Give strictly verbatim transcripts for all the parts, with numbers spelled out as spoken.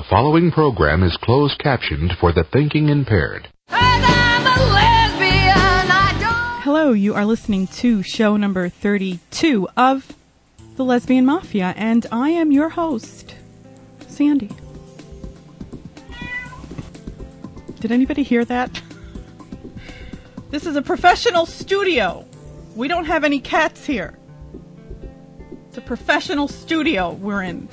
The following program is closed captioned for the thinking impaired. Hello, you are listening to show number thirty-two of The Lesbian Mafia, and I am your host, Sandy. Did anybody hear that? This is a professional studio. We don't have any cats here. It's a professional studio we're in.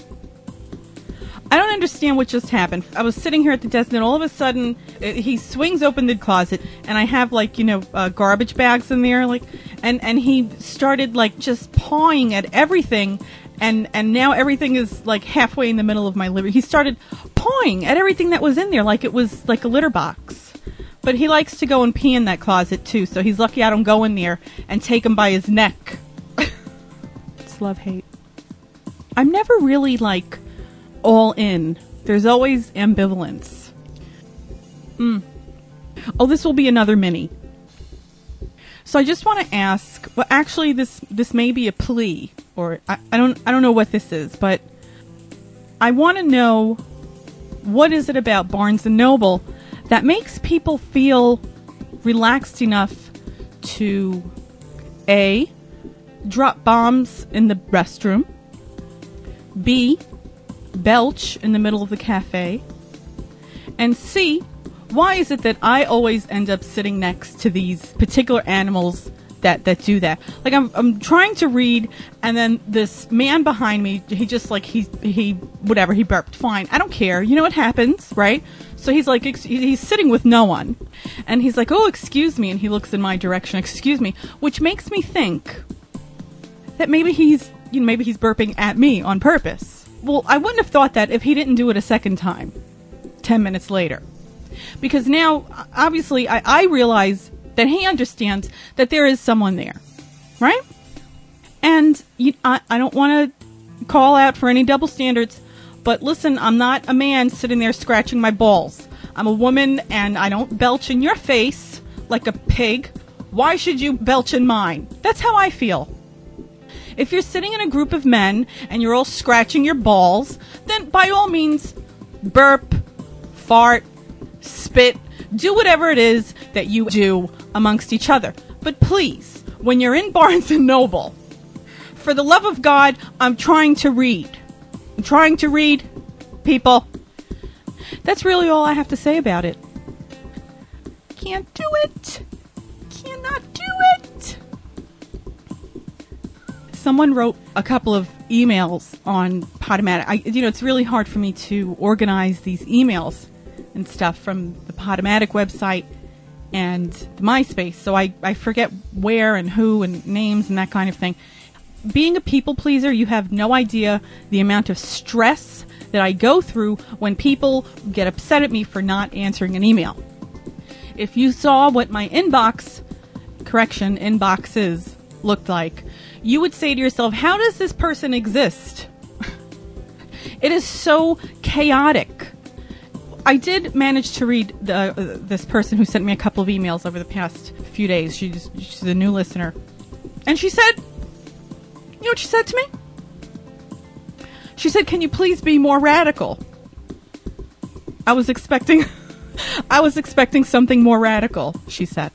I don't understand what just happened. I was sitting here at the desk, and all of a sudden, it, he swings open the closet, and I have, like, you know, uh, garbage bags in there, like, and, and he started, like, just pawing at everything, and, and now everything is, like, halfway in the middle of my living. He started pawing at everything that was in there, like it was, like, a litter box. But he likes to go and pee in that closet, too, so he's lucky I don't go in there and take him by his neck. It's love-hate. I'm never really, like... all in. There's always ambivalence. Mm. Oh, this will be another mini. So I just want to ask, well, actually this this may be a plea, or I, I don't I don't know what this is, but I want to know, what is it about Barnes and Noble that makes people feel relaxed enough to A, drop bombs in the restroom, B, belch in the middle of the cafe, and C, why is it that I always end up sitting next to these particular animals that, that do that? Like, I'm I'm trying to read, and then this man behind me, he just, like, he, he whatever, he burped. Fine, I don't care. You know what happens, right? So he's like, ex- he's sitting with no one, and he's like, oh, excuse me, and he looks in my direction, excuse me, which makes me think that maybe he's, you know, maybe he's burping at me on purpose. Well, I wouldn't have thought that if he didn't do it a second time, ten minutes later. Because now, obviously, I, I realize that he understands that there is someone there, right? And you, I, I don't want to call out for any double standards, but listen, I'm not a man sitting there scratching my balls. I'm a woman, and I don't belch in your face like a pig. Why should you belch in mine? That's how I feel. If you're sitting in a group of men and you're all scratching your balls, then by all means, burp, fart, spit, do whatever it is that you do amongst each other. But please, when you're in Barnes and Noble, for the love of God, I'm trying to read. I'm trying to read, people. That's really all I have to say about it. Can't do it. Cannot do it. Someone wrote a couple of emails on Podomatic. I, you know, it's really hard for me to organize these emails and stuff from the Podomatic website and the MySpace, so I, I forget where and who and names and that kind of thing. Being a people pleaser, you have no idea the amount of stress that I go through when people get upset at me for not answering an email. If you saw what my inbox, correction, inboxes looked like, you would say to yourself, how does this person exist? It is so chaotic. I did manage to read the, uh, this person who sent me a couple of emails over the past few days. She's, she's a new listener. And she said, you know what she said to me? She said, can you please be more radical? I was expecting, I was expecting something more radical, she said.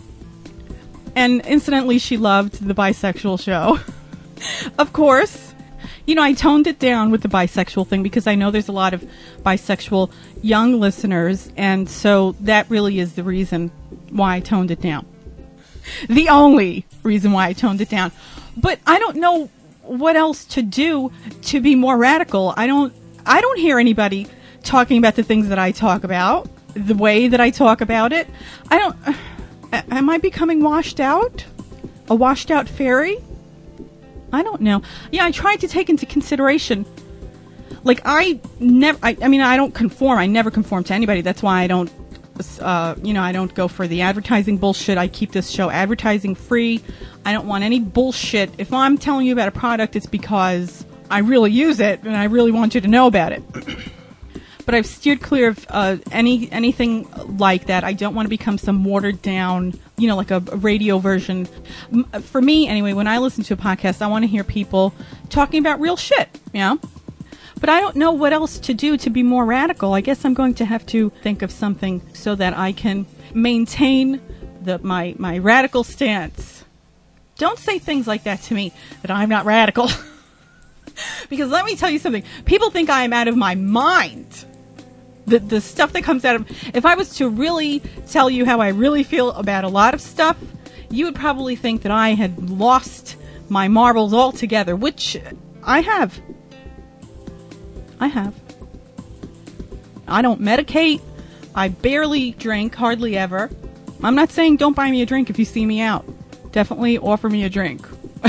And incidentally, she loved the bisexual show. Of course, you know, I toned it down with the bisexual thing because I know there's a lot of bisexual young listeners, and so that really is the reason why I toned it down. The only reason why I toned it down. But I don't know what else to do to be more radical. I don't, I don't hear anybody talking about the things that I talk about, the way that I talk about it. I don't... Am I becoming washed out? A washed out fairy? I don't know. Yeah, I tried to take into consideration, like, I never, I, I mean, I don't conform. I never conform to anybody. That's why I don't, uh, you know, I don't go for the advertising bullshit. I keep this show advertising free. I don't want any bullshit. If I'm telling you about a product, it's because I really use it and I really want you to know about it. But I've steered clear of uh, any anything like that. I don't want to become some watered down, you know, like a, a radio version. M- for me, anyway, when I listen to a podcast, I want to hear people talking about real shit, you know? But I don't know what else to do to be more radical. I guess I'm going to have to think of something so that I can maintain the, my, my radical stance. Don't say things like that to me, that I'm not radical. Because let me tell you something. People think I am out of my mind. The the stuff that comes out of... If I was to really tell you how I really feel about a lot of stuff, you would probably think that I had lost my marbles altogether, which I have. I have. I don't medicate. I barely drink, hardly ever. I'm not saying don't buy me a drink if you see me out. Definitely offer me a drink.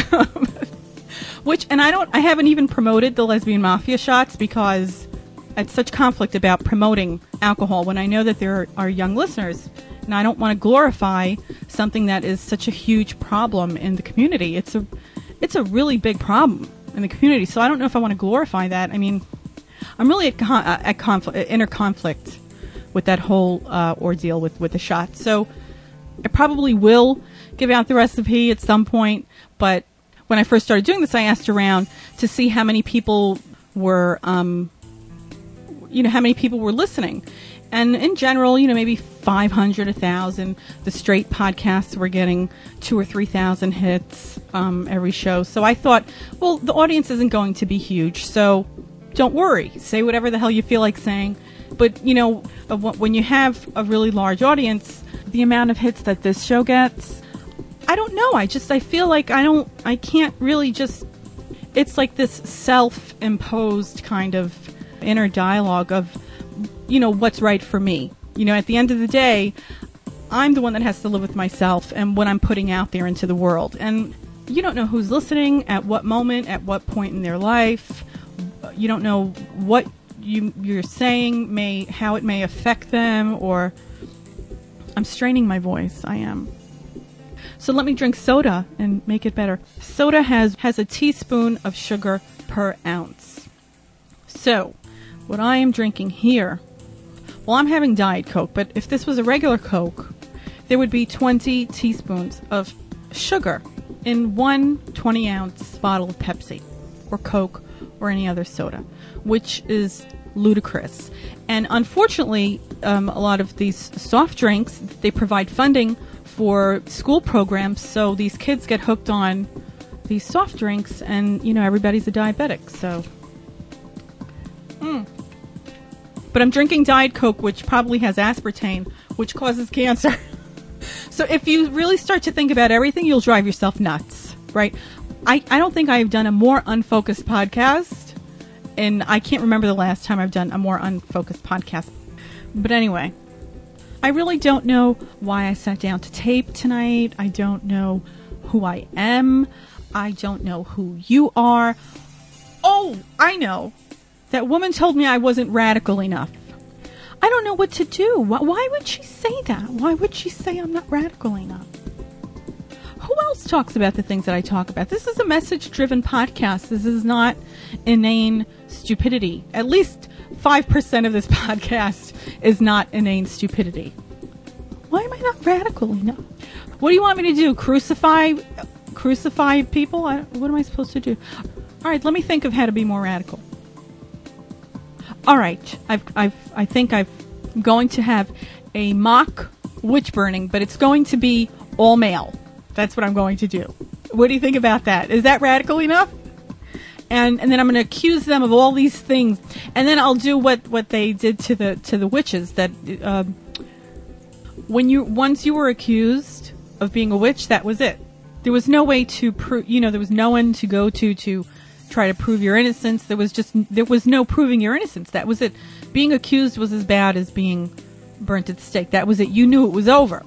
Which, and I don't, I haven't even promoted the Lesbian Mafia shots because it's such conflict about promoting alcohol when I know that there are, are young listeners. And I don't want to glorify something that is such a huge problem in the community. It's a, it's a really big problem in the community. So I don't know if I want to glorify that. I mean, I'm really at, con- at conflict, inner conflict with that whole uh, ordeal with, with the shots. So I probably will give out the recipe at some point, but when I first started doing this, I asked around to see how many people were, um, you know, how many people were listening. And in general, you know, maybe five hundred, one thousand. The straight podcasts were getting two or three thousand hits um, every show. So I thought, well, the audience isn't going to be huge, so don't worry. Say whatever the hell you feel like saying. But, you know, when you have a really large audience, the amount of hits that this show gets, I don't know. I just, I feel like I don't, I can't really just, it's like this self-imposed kind of inner dialogue of, you know, what's right for me. You know, at the end of the day, I'm the one that has to live with myself and what I'm putting out there into the world. And you don't know who's listening, at what moment, at what point in their life. You don't know what you, you're saying may, how it may affect them, or I'm straining my voice. I am. So let me drink soda and make it better. Soda has, has a teaspoon of sugar per ounce. So what I am drinking here, well, I'm having Diet Coke, but if this was a regular Coke, there would be twenty teaspoons of sugar in one twenty-ounce bottle of Pepsi or Coke or any other soda, which is ludicrous. And unfortunately, um, a lot of these soft drinks, they provide funding for school programs, so these kids get hooked on these soft drinks, and, you know, everybody's a diabetic, so... Mm. But I'm drinking Diet Coke, which probably has aspartame, which causes cancer. So if you really start to think about everything, you'll drive yourself nuts, right? I, I don't think I've done a more unfocused podcast, and I can't remember the last time I've done a more unfocused podcast. But anyway, I really don't know why I sat down to tape tonight. I don't know who I am. I don't know who you are. Oh, I know. That woman told me I wasn't radical enough. I don't know what to do. Why, why would she say that? Why would she say I'm not radical enough? Who else talks about the things that I talk about? This is a message-driven podcast. This is not inane stupidity. At least five percent of this podcast is not inane stupidity. Why am I not radical enough? What do you want me to do? Crucify, crucify people? I, what am I supposed to do? All right, let me think of how to be more radical. All right, I've, I've, I think I've, I'm going to have a mock witch burning, but it's going to be all male. That's what I'm going to do. What do you think about that? Is that radical enough? And and then I'm going to accuse them of all these things, and then I'll do what, what they did to the to the witches. That uh, when you once you were accused of being a witch, that was it. There was no way to prove. You know, there was no one to go to to. try to prove your innocence. There was just, there was no proving your innocence. That was it. Being accused was as bad as being burnt at the stake. That was it. You knew it was over.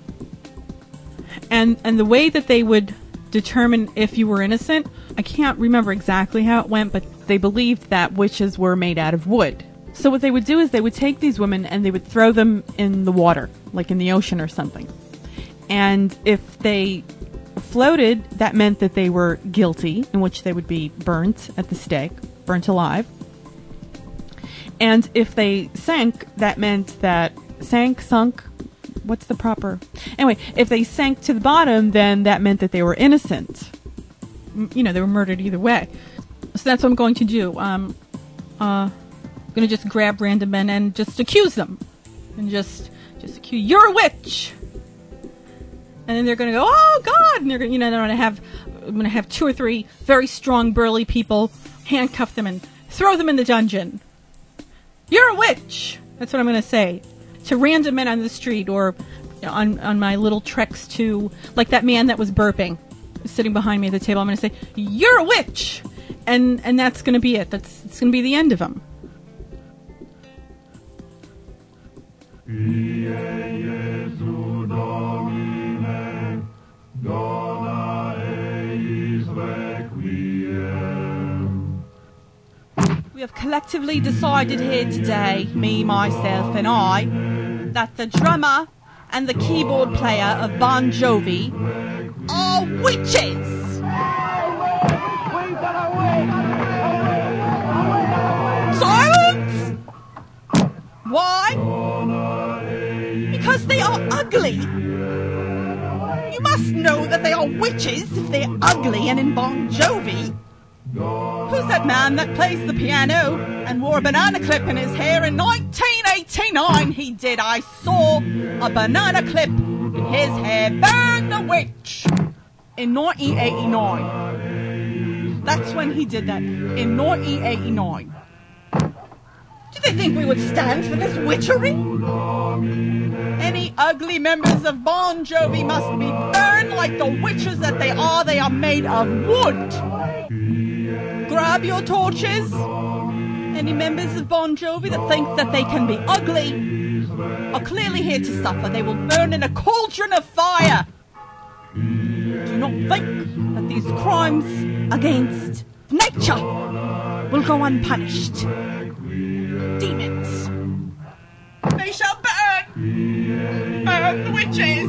And, and the way that they would determine if you were innocent, I can't remember exactly how it went, but they believed that witches were made out of wood. So what they would do is they would take these women and they would throw them in the water, like in the ocean or something. And if they floated, that meant that they were guilty, in which they would be burnt at the stake, burnt alive. And if they sank, that meant that sank, sunk, what's the proper? Anyway, if they sank to the bottom, then that meant that they were innocent. You know, they were murdered either way. So that's what I'm going to do. Um, uh, going to just grab random men and just accuse them. And just, just accuse, you're a witch! And then they're going to go, oh, God! And they're going, you know, they're going to have, I'm going to have two or three very strong, burly people handcuff them and throw them in the dungeon. You're a witch! That's what I'm going to say to random men on the street, or you know, on on my little treks to, like that man that was burping, sitting behind me at the table. I'm going to say, you're a witch! And and that's going to be it. That's it's going to be the end of him. We have collectively decided here today, me, myself, and I, that the drummer and the keyboard player of Bon Jovi are witches! Silence! Why? Because they are ugly. You must know that they are witches if they're ugly and in Bon Jovi. Who's that man that plays the piano and wore a banana clip in his hair in nineteen eighty-nine? He did. I saw a banana clip in his hair. Burn the witch! In nineteen eighty-nine. That's when he did that. In nineteen eighty-nine. Do they think we would stand for this witchery? Any ugly members of Bon Jovi must be burned like the witches that they are. They are made of wood. Grab your torches. Any members of Bon Jovi that think that they can be ugly are clearly here to suffer. They will burn in a cauldron of fire. Do not think that these crimes against nature will go unpunished. Demons, they shall burn. Burn the witches.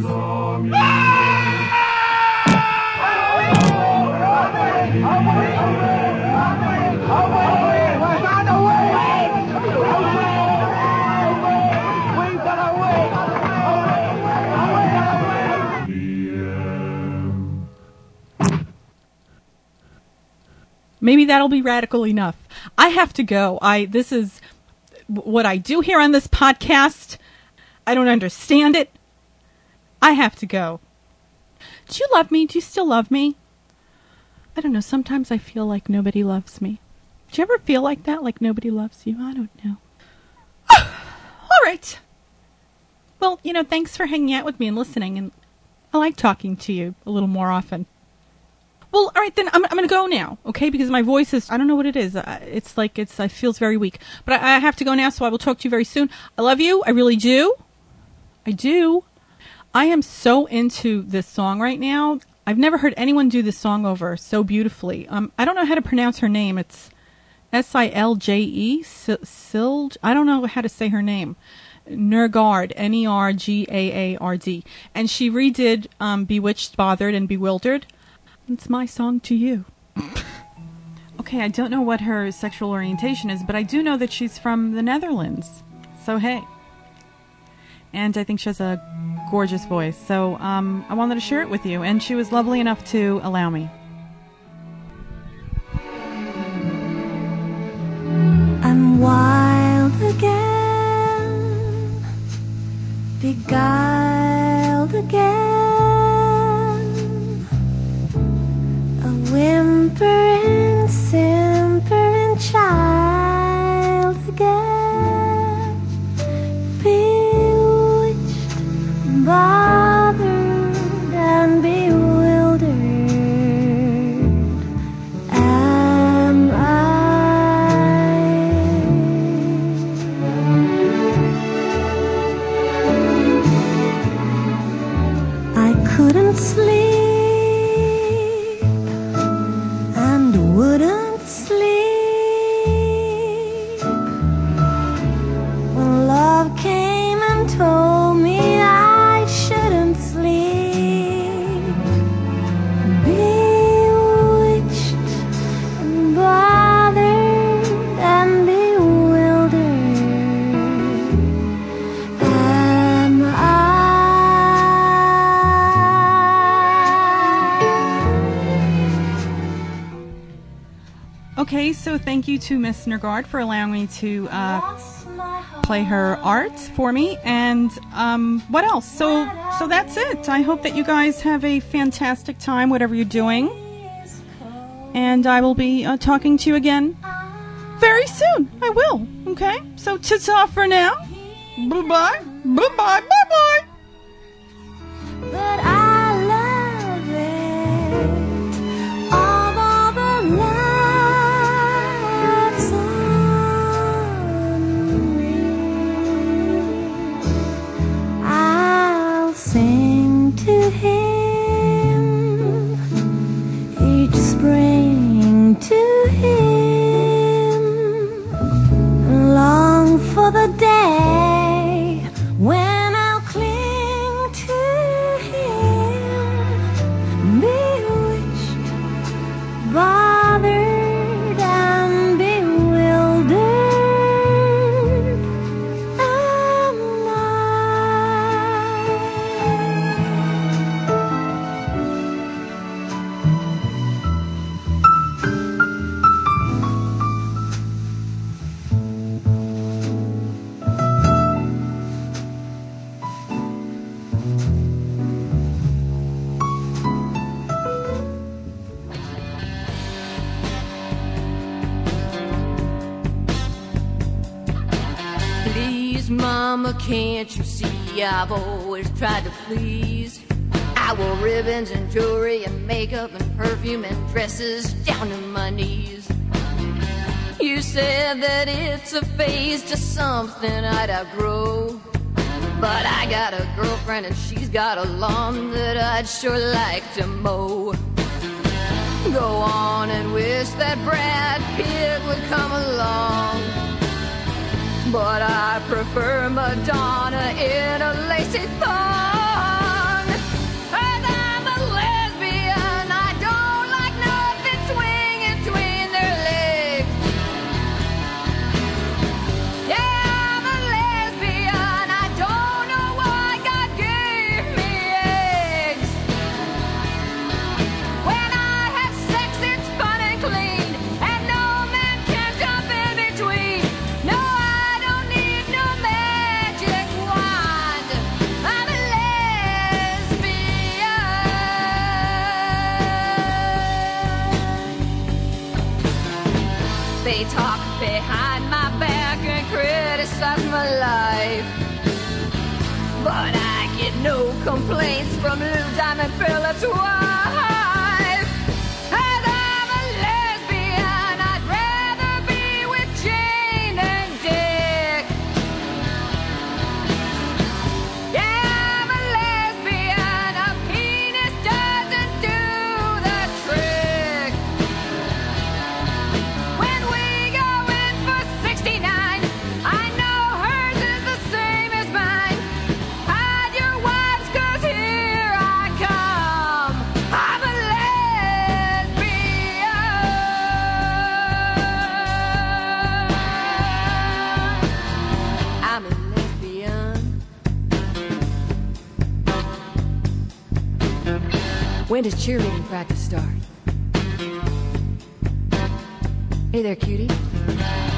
Maybe that'll be radical enough. I have to go. I this is what I do here on this podcast. I don't understand it. I have to go. Do you love me? Do you still love me? I don't know. Sometimes I feel like nobody loves me. Do you ever feel like that? Like nobody loves you? I don't know. All right. Well, you know, thanks for hanging out with me and listening. And I like talking to you a little more often. Well, all right, then I'm, I'm going to go now, okay? Because my voice is, I don't know what it is. Uh, it's like, it's, it feels very weak. But I, I have to go now, so I will talk to you very soon. I love you. I really do. I do. I am so into this song right now. I've never heard anyone do this song over so beautifully. Um, I don't know how to pronounce her name. It's S I L J E, Silj. I don't know how to say her name. Nergard, N E R G A A R D. And she redid um, Bewitched, Bothered, and Bewildered. It's my song to you. Okay, I don't know what her sexual orientation is, but I do know that she's from the Netherlands. So, hey. And I think she has a gorgeous voice. So, um, I wanted to share it with you. And she was lovely enough to allow me. I'm wild again, beguiled again. Whimpering, simpering child again, bewitched, bothered, and bewildered. Am I? I couldn't sleep. Wouldn't sleep when love came and told me I shouldn't sleep. Bewitched and bothered and bewildered. Am I? Okay, so thank you to Miss Nergard for allowing me to uh, play her art for me. And um, what else? So, so that's it. I hope that you guys have a fantastic time, whatever you're doing. And I will be uh, talking to you again very soon. I will. Okay? So, ta-ta for now. Bye-bye. Bye-bye. Bye-bye. But I love it. Of all the lights on me, I'll sing to him each spring, to him, and long for the day when I'll cling to him, bewitched, bothered, and bewildered am I. Please, Mama, can't you see I've always tried to please? I wore ribbons and jewelry and makeup and perfume and dresses down to my knees. You said that it's a phase, just something I'd outgrow. But I got a girlfriend and she's got a lawn that I'd sure like to mow. Go on and wish that Brad Pitt would come along, but I prefer Madonna in a lacy thong. 'Cause I'm a lesbian, I don't like nothing swinging between their legs. Yeah, I'm a lesbian, I don't know why God gave me eggs. When I have sex, it's fun and clean, and no man can jump in between. No, I don't need no magic wand. I'm a lesbian. They talk behind my back and criticize my life, but I get no complaints from Lou Diamond Phillips' wife. 'Cause I'm a lesbian, I'd rather be with Jane than Dick. Yeah, I'm a lesbian, a penis doesn't do the trick. When we go in for sixty-nine, I know hers is the same as mine. Hide your wives, 'cause here I come. I'm a lesbian. I'm a lesbian. When does cheerleading practice start? Hey there, cutie.